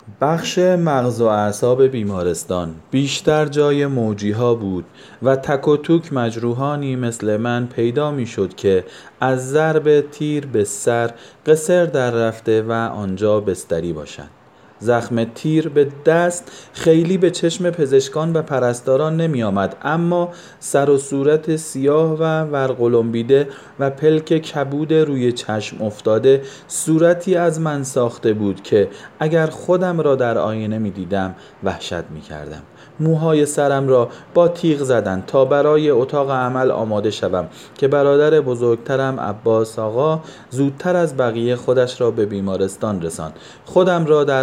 بخش مغز و اعصاب بیمارستان بیشتر جای موجی ها بود و تک و توک مجروحانی مثل من پیدا می شد که از ضرب تیر به سر قصر در رفته و آنجا بستری باشند. زخم تیر به دست خیلی به چشم پزشکان و پرستاران نمی آمد، اما سر و صورت سیاه و ورقلمبیده و پلک کبود روی چشم افتاده صورتی از من ساخته بود که اگر خودم را در آینه می دیدم وحشت می کردم. موهای سرم را با تیغ زدند تا برای اتاق عمل آماده شوم که برادر بزرگترم عباس آقا زودتر از بقیه خودش را به بیمارستان رساند. خودم را در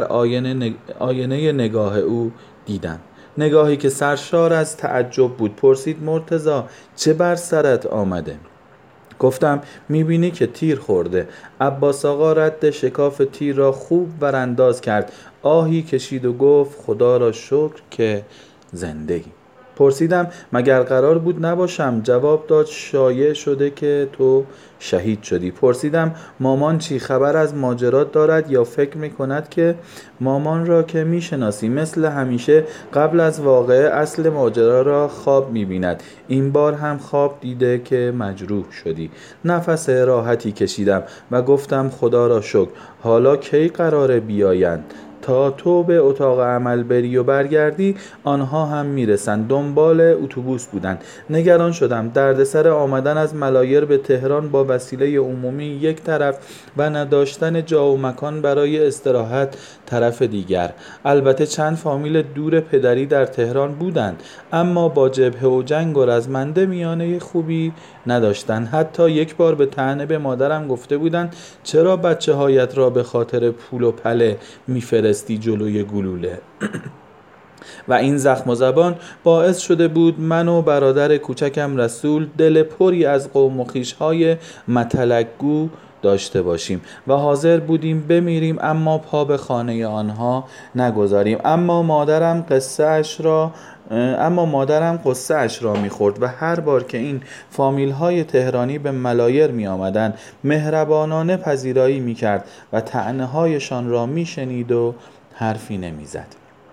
آینه نگاه او دیدم، نگاهی که سرشار از تعجب بود. پرسید مرتضی چه بر سرت آمده؟ گفتم میبینی که تیر خورده. عباس آقا رد شکاف تیر را خوب ورانداز کرد، آهی کشید و گفت خدا را شکر که زنده ای. پرسیدم مگر قرار بود نباشم؟ جواب داد شایع شده که تو شهید شدی. پرسیدم مامان چی خبر از ماجرات دارد یا فکر میکند که مامان را که میشناسی مثل همیشه قبل از واقعه اصل ماجرا را خواب میبیند. این بار هم خواب دیده که مجروح شدی. نفس راحتی کشیدم و گفتم خدا را شکر. حالا کی قراره بیایند؟ تا تو به اتاق عمل بری و برگردی آنها هم میرسند. دنبال اتوبوس بودند. نگران شدم. دردسر آمدن از ملایر به تهران با وسیله عمومی یک طرف و نداشتن جا و مکان برای استراحت طرف دیگر. البته چند فامیل دور پدری در تهران بودند، اما با جبهه و جنگ و رزمنده میانه خوبی نداشتند. حتی یک بار به طعنه به مادرم گفته بودند چرا بچه هایت را به خاطر پول و پله میفرستی جلوی گلوله؟ و این زخم و زبان باعث شده بود من و برادر کوچکم رسول دل پری از قوم و خویش‌های مطلق‌گو داشته باشیم و حاضر بودیم بمیریم اما پا به خانه آنها نگذاریم. اما مادرم قصه اش را می‌خورد و هر بار که این فامیل های تهرانی به ملایر می آمدن مهربانانه پذیرایی می کرد و طعنه هایشان را می شنید و حرفی نمی زد.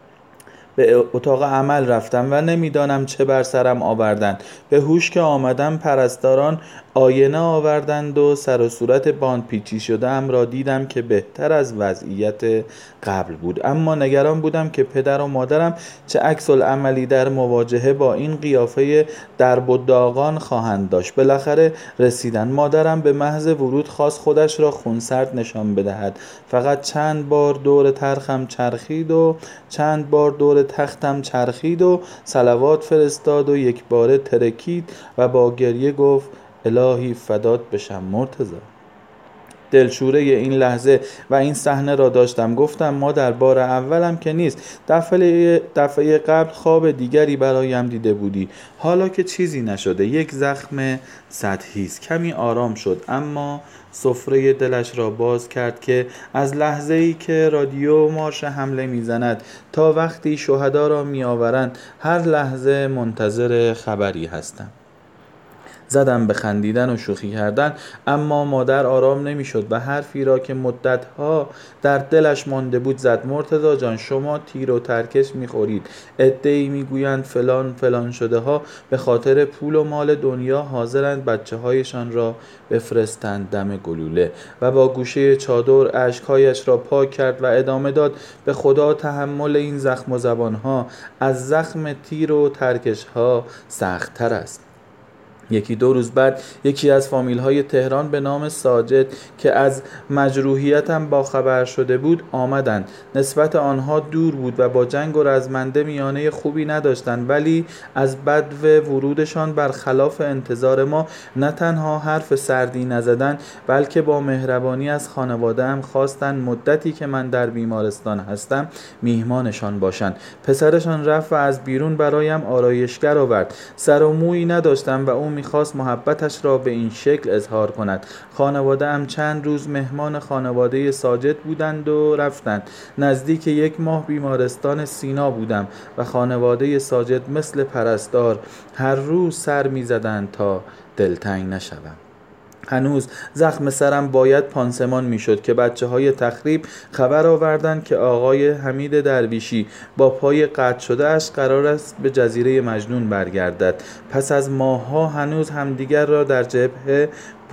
به اتاق عمل رفتم و نمیدانم چه بر سرم آوردند. به هوش که آمدم پرستاران آینه آوردند و سر و صورت باند پیچی شده ام را دیدم که بهتر از وضعیت قبل بود، اما نگران بودم که پدر و مادرم چه عکس العملی در مواجهه با این قیافه درب و داغان خواهند داشت. بالاخره رسیدند. مادرم به محض ورود خواست خودش را خونسرد نشان بدهد. فقط چند بار دور ترخم چرخید و چند بار دور تختم چرخید و صلوات فرستاد و یک باره ترکید و با گریه گفت الهی فدات بشم مرتضی. دلشوره این لحظه و این صحنه را داشتم. گفتم ما در بار اولم که نیست، دفعه قبل خواب دیگری برایم دیده بودی، حالا که چیزی نشده، یک زخم سطحی است. کمی آرام شد، اما سفره دلش را باز کرد که از لحظه‌ای که رادیو مارش حمله میزند تا وقتی شهدا را میآورند هر لحظه منتظر خبری هستم. زدم به خندیدن و شوخی کردن، اما مادر آرام نمیشد و حرفی را که مدتها در دلش مانده بود زد. مرتضی جان شما تیر و ترکش میخورید. عده‌ای میگویند فلان فلان شده ها به خاطر پول و مال دنیا حاضرند بچه هایشان را بفرستند دم گلوله. و با گوشه چادر اشکهایش را پاک کرد و ادامه داد به خدا تحمل این زخم و زبان ها از زخم تیر و ترکش ها سخت تر است. یکی دو روز بعد یکی از فامیل های تهران به نام ساجد که از مجروحیتم با خبر شده بود آمدند. نسبت آنها دور بود و با جنگ و رزمنده میانه خوبی نداشتند، ولی از بدو ورودشان برخلاف انتظار ما نه تنها حرف سردی نزدند، بلکه با مهربانی از خانواده هم خواستند مدتی که من در بیمارستان هستم میهمانشان باشند. پسرشان رفت و از بیرون برایم آرایشگر آورد. سر و مویی نداشتم و اون میخواست محبتش را به این شکل اظهار کند. خانواده هم چند روز مهمان خانواده ساجد بودند و رفتند. نزدیک یک ماه بیمارستان سینا بودم و خانواده ساجد مثل پرستار هر روز سر میزدند تا دلتنگ نشوم. هنوز زخم سرم باید پانسمان میشد که بچه‌های تخریب خبر آوردند که آقای حمید درویشی با پای قطع شده اش قرار است به جزیره مجنون برگردد. پس از ماه‌ها هنوز همدیگر را در جبهه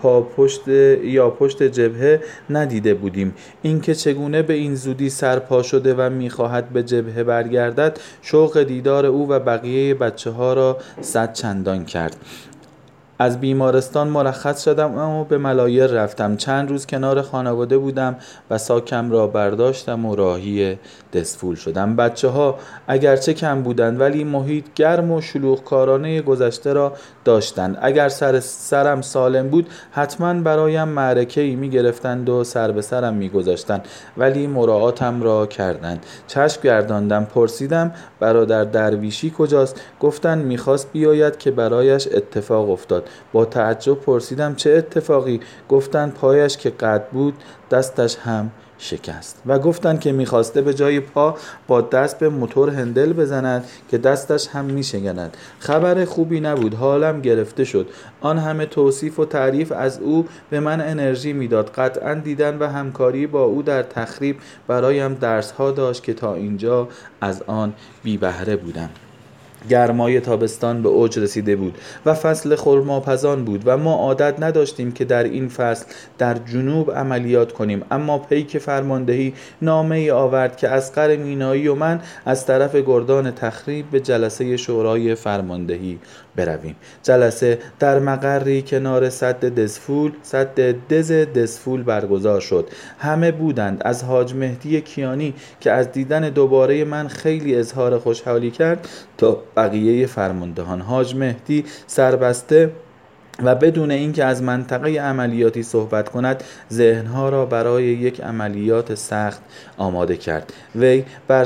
پشت جبهه ندیده بودیم. اینکه چگونه به این زودی سرپا شده و می‌خواهد به جبهه برگردد شوق دیدار او و بقیه بچه‌ها را 100 چندان کرد. از بیمارستان مرخص شدم و به ملایر رفتم. چند روز کنار خانواده بودم و ساکم را برداشتم و راهی دسفول شدم. بچه‌ها اگرچه کم بودند ولی محیط گرم و شلوغکارانه گذشته را داشتند. اگر سرم سالم بود حتما برایم معرکه‌ای می‌گرفتند و سر به سرم می‌گذاشتند، ولی مراعاتم را کردند. چشم گرداندم، پرسیدم برادر درویشی کجاست؟ گفتند می‌خواست بیاید که برایش اتفاق افتاد. با تعجب پرسیدم چه اتفاقی؟ گفتند پایش که قطع بود دستش هم شکست و گفتند که میخواسته به جای پا با دست به موتور هندل بزند که دستش هم میشکند. خبر خوبی نبود، حالم گرفته شد. آن همه توصیف و تعریف از او به من انرژی میداد. قطعا دیدن و همکاری با او در تخریب برایم درس‌ها داشت که تا اینجا از آن بی بهره بودم. گرمای تابستان به اوج رسیده بود و فصل خرماپزان بود و ما عادت نداشتیم که در این فصل در جنوب عملیات کنیم، اما پیک فرماندهی نامه‌ای آورد که اصغر مینایی و من از طرف گردان تخریب به جلسه شورای فرماندهی برویم. جلسه در مقری کنار سد دز دسفول برگزار شد. همه بودند، از حاج مهدی کیانی که از دیدن دوباره من خیلی اظهار خوشحالی کرد تا بقیه فرماندهان. حاج مهدی سربسته و بدون اینکه از منطقه عملیاتی صحبت کند ذهنها را برای یک عملیات سخت آماده کرد. وی بر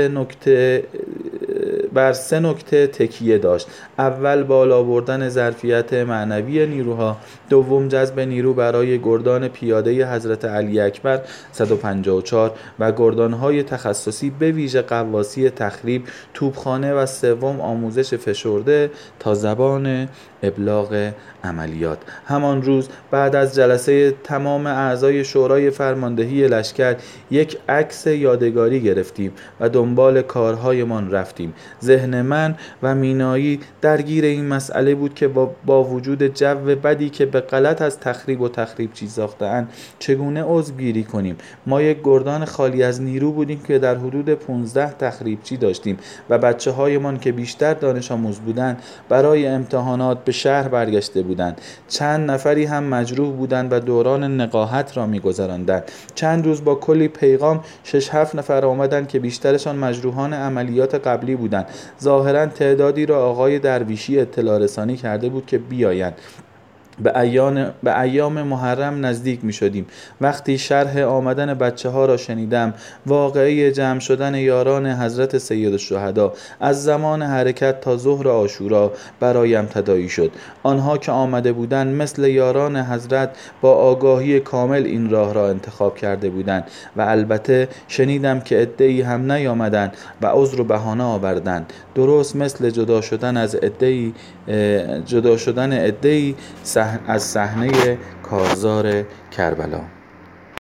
سه نکته تکیه داشت: اول بالا بردن ظرفیت معنوی نیروها، دوم جذب نیرو برای گردان پیاده حضرت علی اکبر 154 و گردانهای تخصصی به ویژه قواسی تخریب توپخانه و سوم آموزش فشرده تا زبان ابلاغ عملیات. همان روز بعد از جلسه تمام اعضای شورای فرماندهی لشکر یک عکس یادگاری گرفتیم و دنبال کارهایمان رفتیم. ذهن من و مینایی درگیر این مسئله بود که با وجود جو بدی که به غلط از تخریب و تخریبچی ساخته‌اند چگونه عضوگیری کنیم. ما یک گردان خالی از نیرو بودیم که در حدود 15 تخریبچی داشتیم و بچه‌هایمان که بیشتر دانش آموز بودند برای امتحانات به شهر برگشته بودند. چند نفری هم مجروح بودند و دوران نقاهت را می‌گذراندند. چند روز با کلی پیغام 6-7 نفر آمدند که بیشترشان مجروحان عملیات قبلی بودند. ظاهراً تعدادی را آقای درویشی اطلاع رسانی کرده بود که بیایند. به ایام محرم نزدیک می شدیم. وقتی شرح آمدن بچه ها را شنیدم، واقعه جمع شدن یاران حضرت سید الشهدا از زمان حرکت تا ظهر عاشورا برایم تداعی شد. آنها که آمده بودند مثل یاران حضرت با آگاهی کامل این راه را انتخاب کرده بودند و البته شنیدم که عده‌ای هم نیامدند و عذر و بهانه آوردند، درست مثل جدا شدن عده‌ای از صحنه کارزار کربلا.